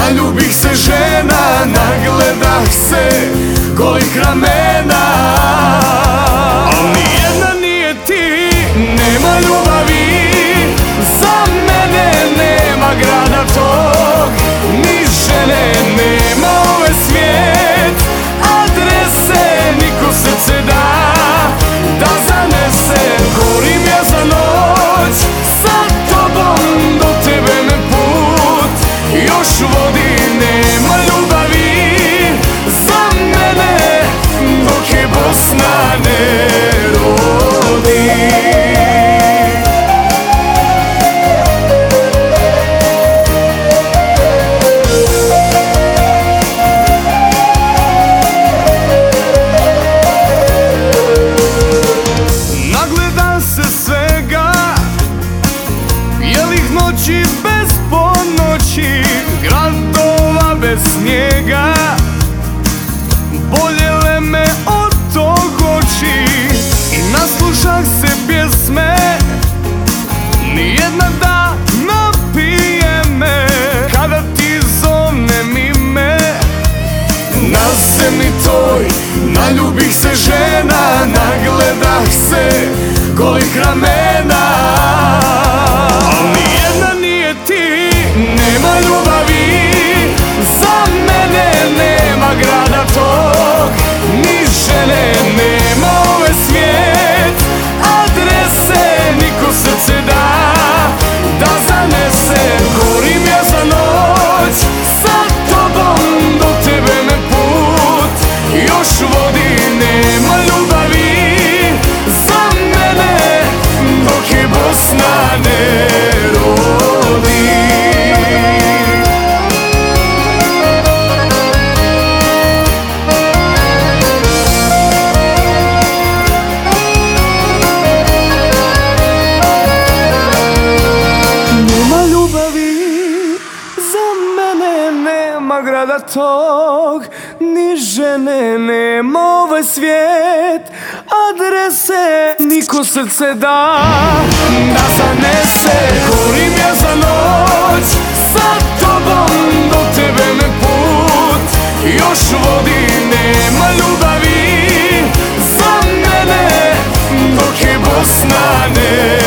Naljubih se žena, nagledah se golih ramena, al nijedna nije ti. Nema ljubavi, za mene nema grada tog, ni žene, nema ovaj svijet, adrese niko srce da zanese. Gorim ja za noć, sa tobom do tebe me put još vodi. Nema ljubavi za mene dok je Bosna ne rodi. Nagledam se svega, bijelih noći bez ponoći, gradova bez snijega, boljele me od tog oči. I naslušah se pjesme, nijedna da napije me, kada ti zovnem ime. Na zemlji toj naljubih se žena, nagledah se golih ramena, al nijedna nije ti. Nema ljubavi, za mene nema grada tog, ni žene, nema ovaj svijet, adrese niko srce da zanese. Gorim ja za noć, sa tobom do tebe me put još vodi. Nema ljubavi za mene dok je Bosna ne rodi. Nema ljubavi, za mene nema grada tog, ni žene, nema ovaj svijet, adrese niko srce da zanese. Gorim ja za noć, sa tobom do tebe me put još vodi. Nema ljubavi za mene dok je Bosna ne